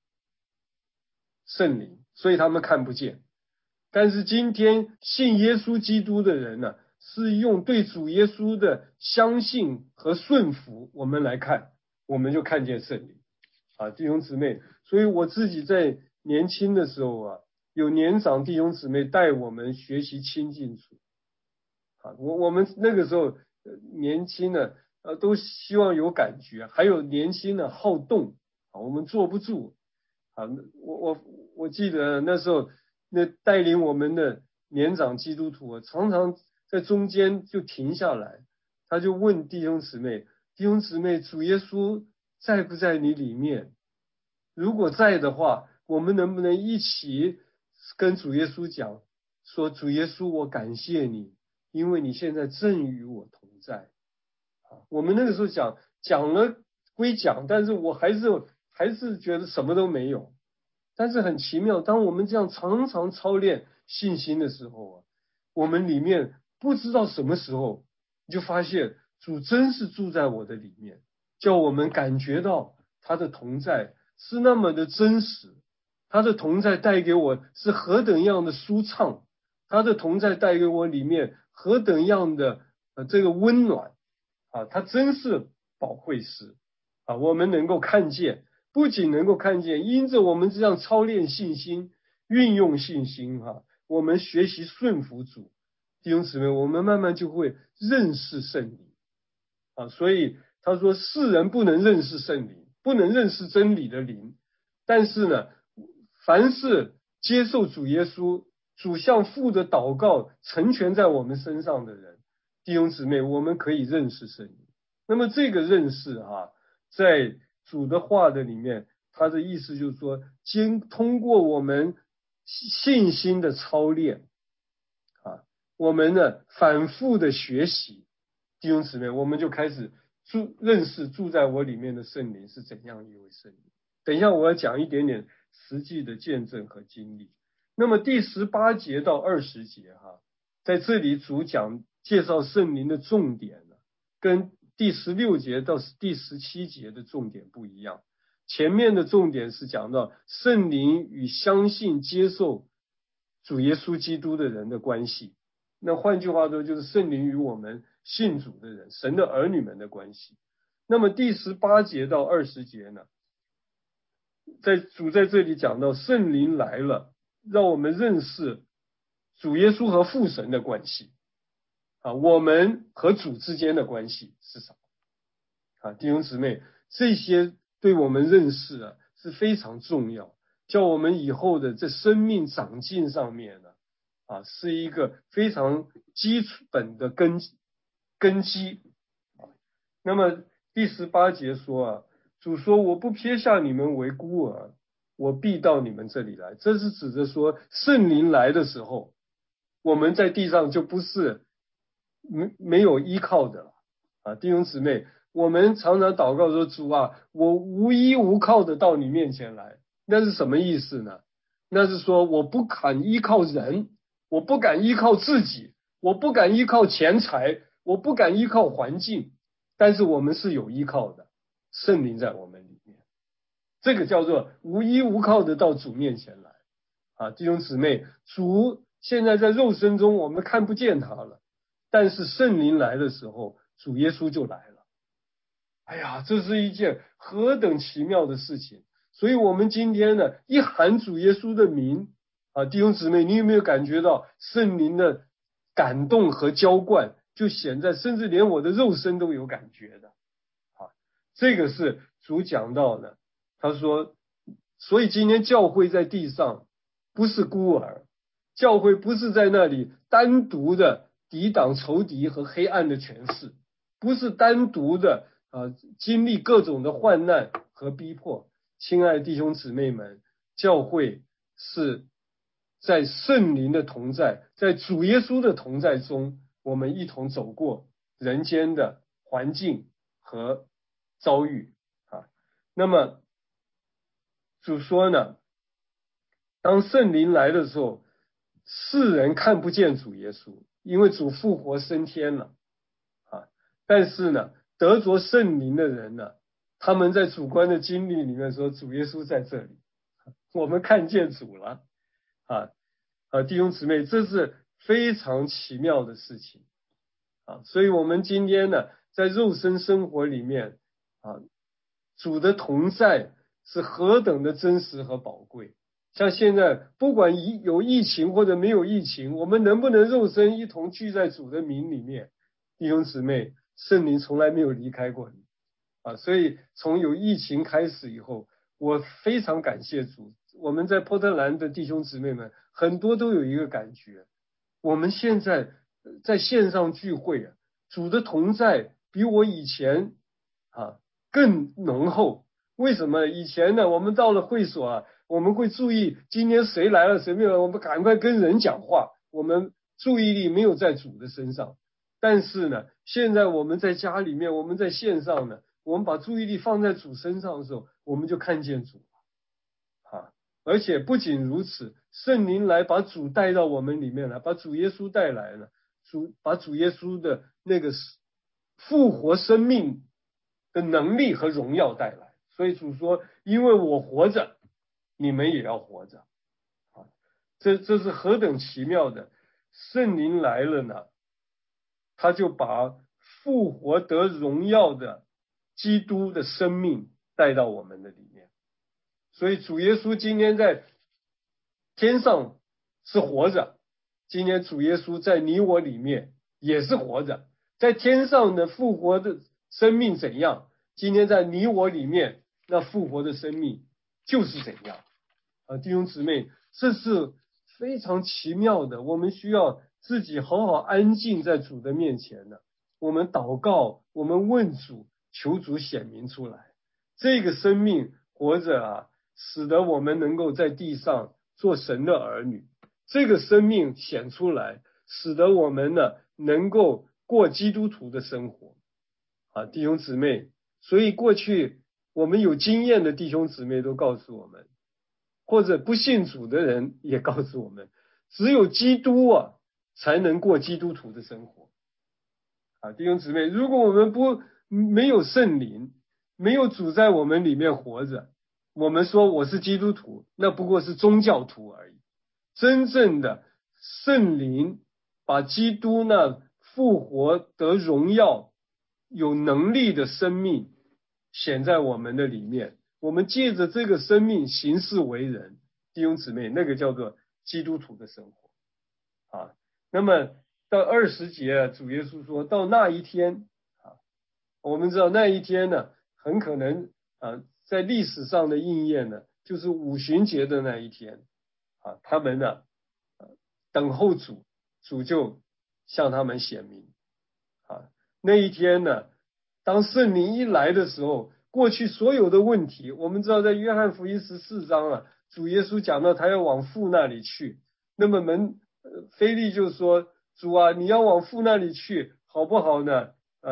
Speaker 1: 圣灵，所以他们看不见。但是今天信耶稣基督的人呢，是用对主耶稣的相信和顺服，我们来看，我们就看见圣灵。弟兄姊妹，所以我自己在年轻的时候有年长弟兄姊妹带我们学习亲近主。我们那个时候年轻的都希望有感觉，还有年轻的好动我们坐不住我记得那时候那带领我们的年长基督徒常常在中间就停下来，他就问弟兄姊妹，主耶稣在不在你里面？如果在的话，我们能不能一起跟主耶稣讲，说主耶稣，我感谢你，因为你现在正与我同在。我们那个时候讲了归讲，但是我还是觉得什么都没有。但是很奇妙，当我们这样常常操练信心的时候我们里面不知道什么时候你就发现主真是住在我的里面，叫我们感觉到他的同在是那么的真实，他的同在带给我是何等样的舒畅，他的同在带给我里面何等样的这个温暖他真是宝贵师我们能够看见，不仅能够看见，因着我们这样操练信心，运用信心我们学习顺服主，弟兄姊妹，我们慢慢就会认识圣灵所以他说世人不能认识圣灵，不能认识真理的灵，但是呢，凡是接受主耶稣，主向父的祷告成全在我们身上的人，弟兄姊妹，我们可以认识圣灵。那么这个认识在主的话的里面，他的意思就是说，通过我们信心的操练我们呢反复的学习，弟兄姊妹，我们就开始认识住在我里面的圣灵是怎样一位圣灵。等一下我要讲一点点实际的见证和经历。那么第18节到20节在这里主介绍圣灵的重点跟第16节到第17节的重点不一样。前面的重点是讲到圣灵与相信接受主耶稣基督的人的关系，那换句话说就是圣灵与我们信主的人，神的儿女们的关系。那么第18节到20节呢，主在这里讲到圣灵来了，让我们认识主耶稣和父神的关系我们和主之间的关系是什么弟兄姊妹，这些对我们认识是非常重要，叫我们以后的这生命长进上面是一个非常基本的根基那么第18节说主说我不撇下你们为孤儿，我必到你们这里来。这是指着说圣灵来的时候，我们在地上就不是没有依靠的弟兄姊妹，我们常常祷告说主我无依无靠的到你面前来，那是什么意思呢？那是说我不敢依靠人，我不敢依靠自己，我不敢依靠钱财，我不敢依靠环境，但是我们是有依靠的，圣灵在我们里面，这个叫做无依无靠的到主面前来弟兄姊妹，主现在在肉身中我们看不见他了，但是圣灵来的时候，主耶稣就来了。哎呀，这是一件何等奇妙的事情！所以我们今天呢，一喊主耶稣的名弟兄姊妹，你有没有感觉到圣灵的感动和浇灌就显在，甚至连我的肉身都有感觉的这个是主讲到的。他说，所以今天教会在地上不是孤儿，教会不是在那里单独的抵挡仇敌和黑暗的权势，不是单独的经历各种的患难和逼迫。亲爱的弟兄姊妹们，教会是在圣灵的同在，在主耶稣的同在中，我们一同走过人间的环境和遭遇那么主说呢，当圣灵来的时候， 世人看不见主耶稣，因为主复活升天了啊。但是呢，得着圣灵的人呢，他们在主观的经历里面说，主耶稣在这里，我们看见主了弟兄姊妹，这是非常奇妙的事情所以我们今天呢，在肉身生活里面主的同在是何等的真实和宝贵。像现在不管有疫情或者没有疫情，我们能不能肉身一同聚在主的名里面，弟兄姊妹，圣灵从来没有离开过你所以从有疫情开始以后，我非常感谢主。我们在波特兰的弟兄姊妹们很多都有一个感觉，我们现在在线上聚会主的同在比我以前更浓厚。为什么？以前呢，我们到了会所我们会注意今天谁来了谁没有来，我们赶快跟人讲话，我们注意力没有在主的身上。但是呢，现在我们在家里面，我们在线上呢，我们把注意力放在主身上的时候，我们就看见主而且不仅如此，圣灵来把主带到我们里面来，把主耶稣带来了，把主耶稣的那个复活生命的能力和荣耀带来。所以主说，因为我活着，你们也要活着这是何等奇妙的。圣灵来了呢，他就把复活得荣耀的基督的生命带到我们的里面。所以主耶稣今天在天上是活着，今天主耶稣在你我里面也是活着。在天上的复活的生命怎样，今天在你我里面那复活的生命就是怎样弟兄姊妹，这是非常奇妙的。我们需要自己好好安静在主的面前呢，我们祷告，我们问主，求主显明出来。这个生命活着使得我们能够在地上做神的儿女。这个生命显出来，使得我们呢能够过基督徒的生活弟兄姊妹。所以过去我们有经验的弟兄姊妹都告诉我们，或者不信主的人也告诉我们，只有基督才能过基督徒的生活弟兄姊妹，如果我们没有圣灵，没有主在我们里面活着，我们说我是基督徒，那不过是宗教徒而已。真正的圣灵把基督那复活得荣耀有能力的生命显在我们的里面，我们借着这个生命行事为人，弟兄姊妹，那个叫做基督徒的生活那么到20节主耶稣说，到那一天我们知道那一天呢，很可能在历史上的应验呢，就是五旬节的那一天他们呢等候主，主就向他们显明那一天呢，当圣灵一来的时候，过去所有的问题，我们知道在约翰福音14章主耶稣讲到他要往父那里去，那么腓利就说，主你要往父那里去好不好呢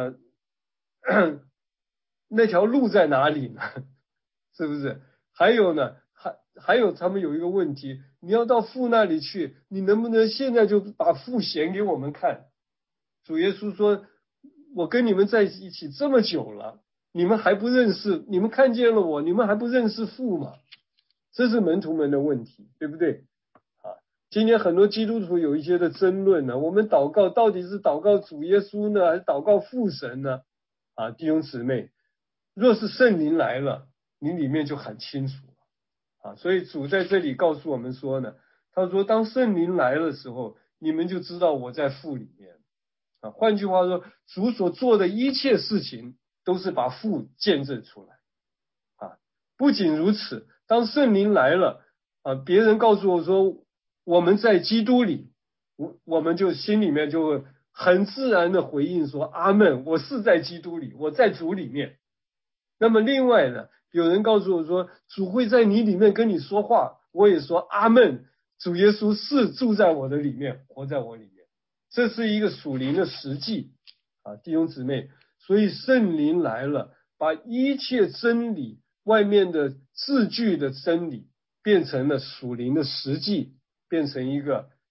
Speaker 1: 那条路在哪里呢？是不是？还有呢，还有他们有一个问题，你要到父那里去，你能不能现在就把父显给我们看？主耶稣说，我跟你们在一起这么久了，你们还不认识，你们看见了我，你们还不认识父吗？这是门徒们的问题，对不对今天很多基督徒有一些的争论我们祷告到底是祷告主耶稣呢，还是祷告父神呢弟兄姊妹，若是圣灵来了，你里面就很清楚所以主在这里告诉我们说呢，他说当圣灵来的时候，你们就知道我在父里面换句话说，主所做的一切事情都是把父见证出来不仅如此，当圣灵来了别人告诉我说我们在基督里，我们就心里面就会很自然的回应说阿们，我是在基督里，我在主里面。那么另外呢，有人告诉我说主会在你里面跟你说话，我也说阿们，主耶稣是住在我的里面，活在我里面。这是一个属灵的实际弟兄姊妹，所以圣灵来了，把一切真理外面的字句的真理变成了属灵的实际，变成一个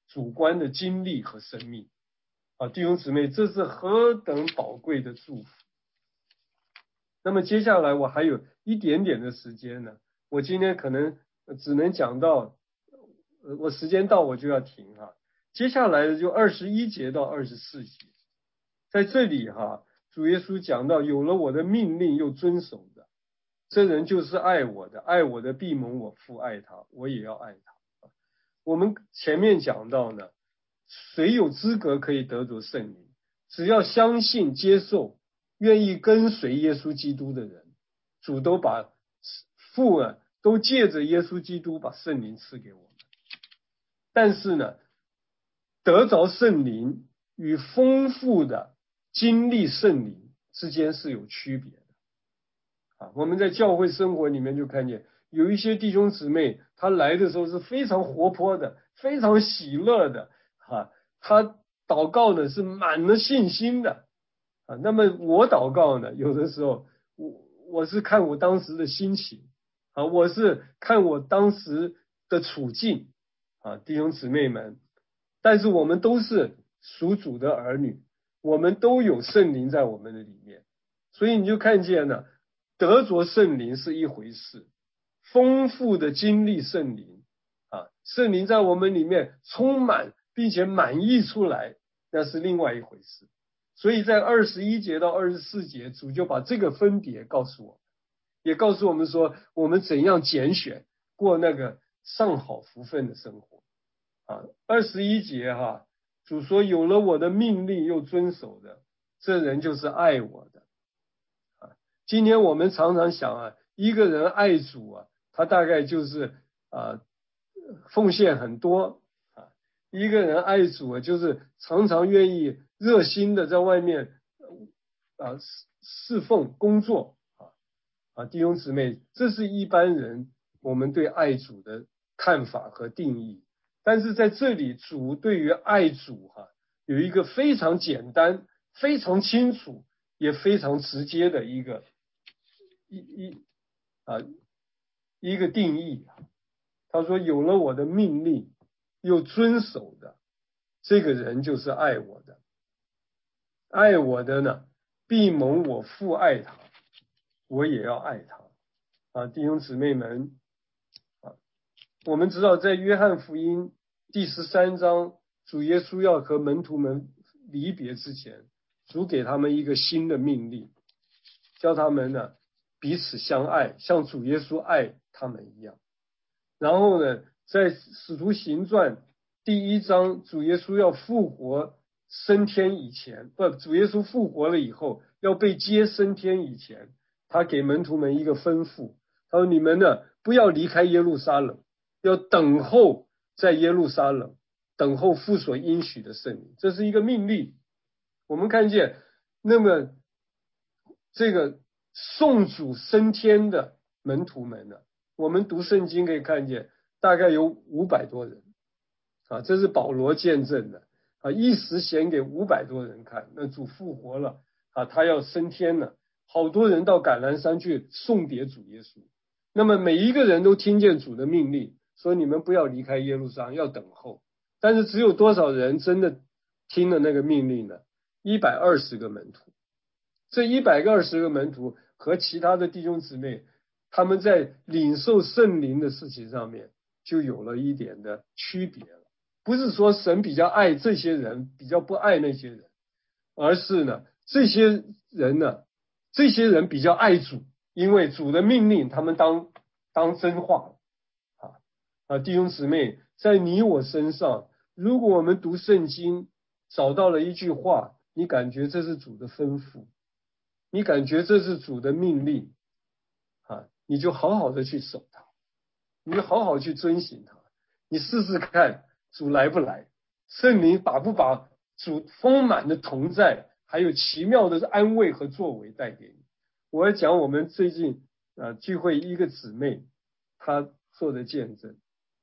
Speaker 1: 主观的经历和生命。弟兄姊妹，这是何等宝贵的祝福。那么接下来我还有一点点的时间呢，我今天可能只能讲到，我时间到我就要停接下来的就21节到24节，在这里主耶稣讲到，有了我的命令又遵守的，这人就是爱我的，爱我的必蒙我父爱他，我也要爱他。我们前面讲到呢，谁有资格可以得着圣灵？只要相信、接受、愿意跟随耶稣基督的人，主都把父都借着耶稣基督把圣灵赐给我们。但是呢，得着圣灵与丰富的经历圣灵之间是有区别的我们在教会生活里面就看见有一些弟兄姊妹，他来的时候是非常活泼的，非常喜乐的他祷告呢是满了信心的那么我祷告呢，有的时候我是看我当时的心情我是看我当时的处境弟兄姊妹们，但是我们都是属主的儿女，我们都有圣灵在我们的里面，所以你就看见了，得着圣灵是一回事，丰富的经历圣灵圣灵在我们里面充满并且满溢出来，那是另外一回事。所以在21节到24节，主就把这个分别告诉我们，也告诉我们说我们怎样拣选过那个上好福分的生活21节主说，有了我的命令又遵守的，这人就是爱我的今天我们常常想一个人爱主他大概就是奉献很多一个人爱主就是常常愿意热心的在外面侍奉工作弟兄姊妹，这是一般人我们对爱主的看法和定义。但是在这里，主对于爱主有一个非常简单、非常清楚、也非常直接的一个定义他说，有了我的命令又遵守的，这个人就是爱我的。爱我的呢，必蒙我父爱他，我也要爱他弟兄姊妹们我们知道在约翰福音第13章，主耶稣要和门徒们离别之前，主给他们一个新的命令，叫他们呢彼此相爱，像主耶稣爱他们一样。然后呢，在使徒行传第1章，主耶稣要复活升天以前，主耶稣复活了以后要被接升天以前，他给门徒们一个吩咐，他说你们呢不要离开耶路撒冷，要等候在耶路撒冷，等候父所应许的圣灵，这是一个命令。我们看见那么这个送主升天的门徒们呢，我们读圣经可以看见大概有500多人这是保罗见证的一时显给500多人看，那主复活了他要升天了，好多人到橄榄山去送别主耶稣。那么每一个人都听见主的命令，说你们不要离开耶路撒冷，要等候。但是只有多少人真的听了那个命令呢？120个门徒。这120个门徒和其他的弟兄姊妹，他们在领受圣灵的事情上面就有了一点的区别了。不是说神比较爱这些人，比较不爱那些人，而是呢，这些人比较爱主，因为主的命令他们当真话弟兄姊妹，在你我身上，如果我们读圣经找到了一句话，你感觉这是主的吩咐，你感觉这是主的命令你就好好的去守它，你就好好去遵行它。你试试看主来不来，圣灵把不把主丰满的同在还有奇妙的安慰和作为带给你。我要讲我们最近聚会一个姊妹她做的见证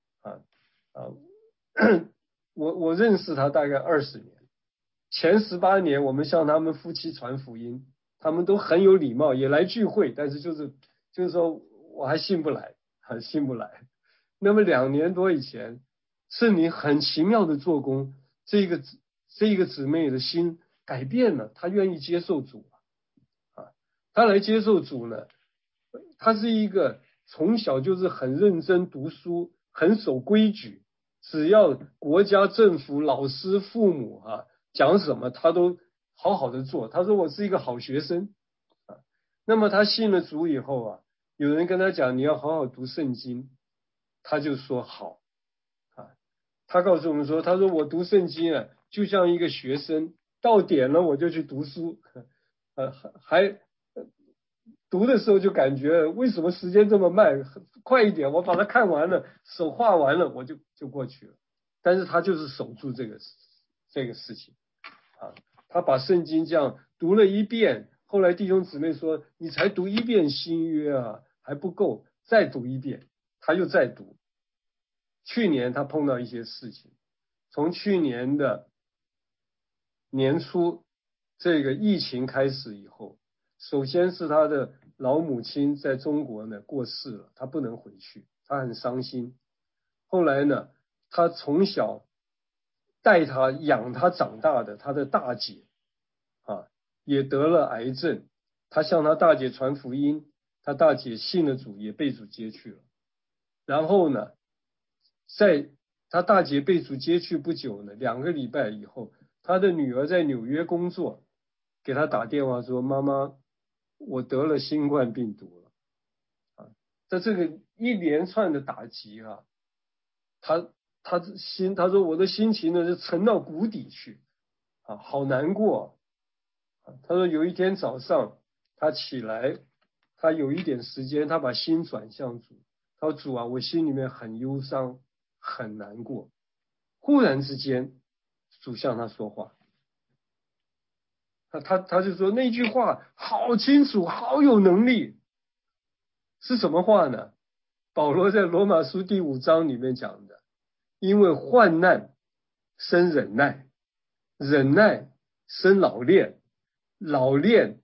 Speaker 1: 我认识她大概20年，前18年我们向他们夫妻传福音，他们都很有礼貌，也来聚会，但是就是说我还信不来那么2年多以前， 圣灵很奇妙的做工，这个姊妹的心改变了，她愿意接受主啊，她来接受主呢，她是一个从小就是很认真读书，很守规矩，只要国家政府、老师、父母讲什么，她都好好的做。她说我是一个好学生啊。那么她信了主以后有人跟她讲你要好好读圣经，她就说好啊。她告诉我们说，她说我读圣经就像一个学生，到点了我就去读书，还读的时候就感觉为什么时间这么慢，快一点，我把它看完了，手画完了，我就过去了。但是他就是守住这个事情啊，他把圣经这样读了一遍，后来弟兄姊妹说你才读一遍新约还不够，再读一遍，他又再读。去年他碰到一些事情，从去年的年初这个疫情开始以后，首先是他的老母亲在中国呢过世了，他不能回去，他很伤心。后来呢，他从小带他养他长大的他的大姐也得了癌症，他向他大姐传福音，他大姐信了主，也被主接去了。然后呢，在他大姐被主接去不久呢，2个礼拜以后，他的女儿在纽约工作，给他打电话说：“妈妈，我得了新冠病毒了。”在这个一连串的打击他说我的心情呢是沉到谷底去好难过他说有一天早上他起来，他有一点时间，他把心转向主，他说主我心里面很忧伤，很难过。忽然之间，主向他说话，他就说那句话好清楚，好有能力，是什么话呢？保罗在罗马书第5章里面讲的，因为患难生忍耐，忍耐生老练，老练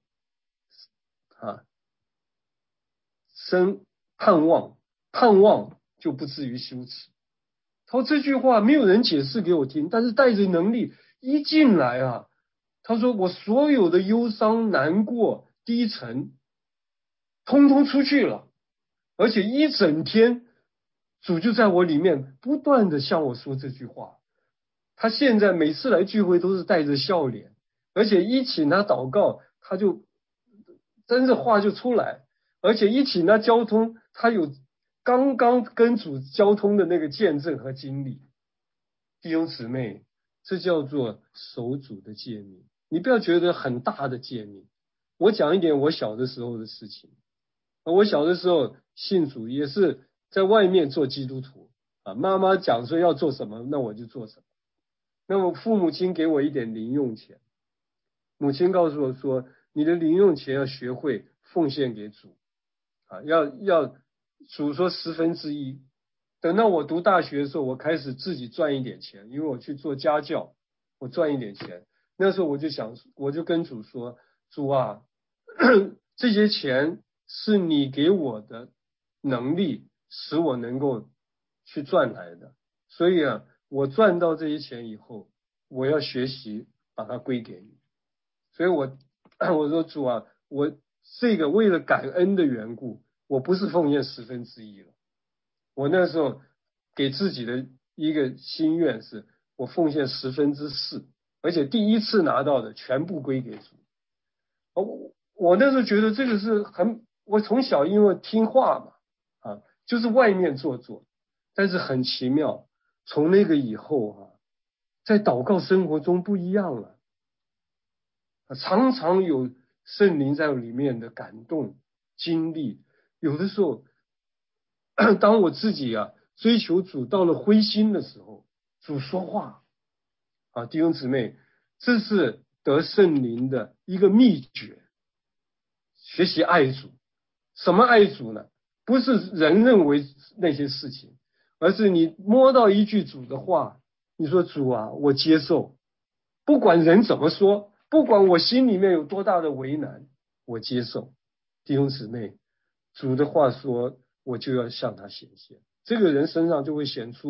Speaker 1: 生盼望，盼望就不至于羞耻。他说这句话没有人解释给我听，但是带着能力一进来他说我所有的忧伤、难过、低沉，通通出去了，而且一整天主就在我里面不断的向我说这句话。他现在每次来聚会都是带着笑脸，而且一请他祷告，他就真的话就出来，而且一请他交通，他有刚刚跟主交通的那个见证和经历。弟兄姊妹，这叫做守主的诫命。你不要觉得很大的诫命。我讲一点我小的时候的事情。我小的时候信主也是在外面做基督徒妈妈讲说要做什么，那我就做什么。那么父母亲给我一点零用钱，母亲告诉我说，你的零用钱要学会奉献给主要主说1/10。等到我读大学的时候，我开始自己赚一点钱，因为我去做家教，我赚一点钱。那时候我就跟主说，主这些钱是你给我的能力，使我能够去赚来的。所以我赚到这些钱以后，我要学习把它归给你。所以我说主我这个为了感恩的缘故，我不是奉献1/10了。我那时候给自己的一个心愿是，我奉献4/4，而且第一次拿到的全部归给主。我那时候觉得这个是我从小因为听话嘛就是外面做，但是很奇妙，从那个以后在祷告生活中不一样了，常常有圣灵在里面的感动经历。有的时候当我自己追求主到了灰心的时候，主说话弟兄姊妹，这是得圣灵的一个秘诀。学习爱主，什么爱主呢？不是人认为那些事情，而是你摸到一句主的话，你说主我接受，不管人怎么说，不管我心里面有多大的为难，我接受。弟兄姊妹，主的话说，我就要向他显现，这个人身上就会显出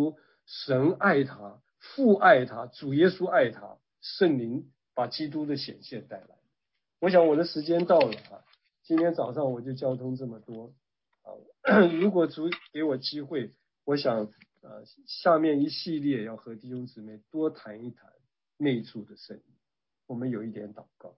Speaker 1: 神爱他，父爱他，主耶稣爱他，圣灵把基督的显现带来。我想我的时间到了啊，今天早上我就交通这么多啊。如果主给我机会，我想下面一系列要和弟兄姊妹多谈一谈内住的圣灵。我们有一点祷告。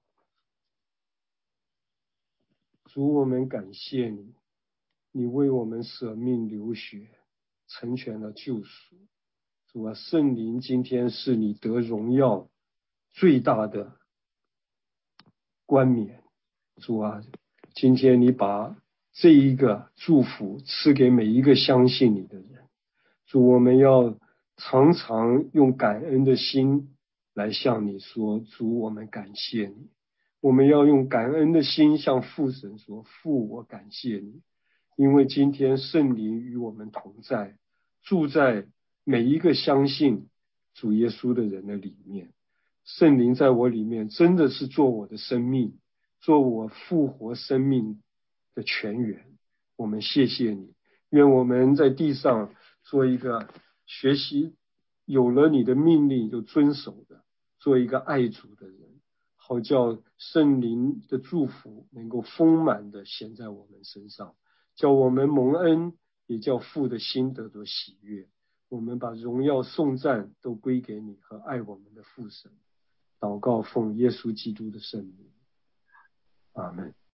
Speaker 1: 主，我们感谢你，你为我们舍命流血，成全了救赎。主啊，圣灵今天是你得荣耀最大的冠冕。主啊，今天你把这一个祝福赐给每一个相信你的人。主，我们要常常用感恩的心来向你说，主，我们感谢你。我们要用感恩的心向父神说，父，我感谢你，因为今天圣灵与我们同在，住在每一个相信主耶稣的人的里面。圣灵在我里面真的是做我的生命，做我复活生命的泉源。我们谢谢你，愿我们在地上做一个学习有了你的命令就遵守的，做一个爱主的人，好叫圣灵的祝福能够丰满的显在我们身上，叫我们蒙恩，也叫父的心得着喜悦。我们把荣耀颂赞都归给你和爱我们的父神。祷告奉耶稣基督的圣名，阿们。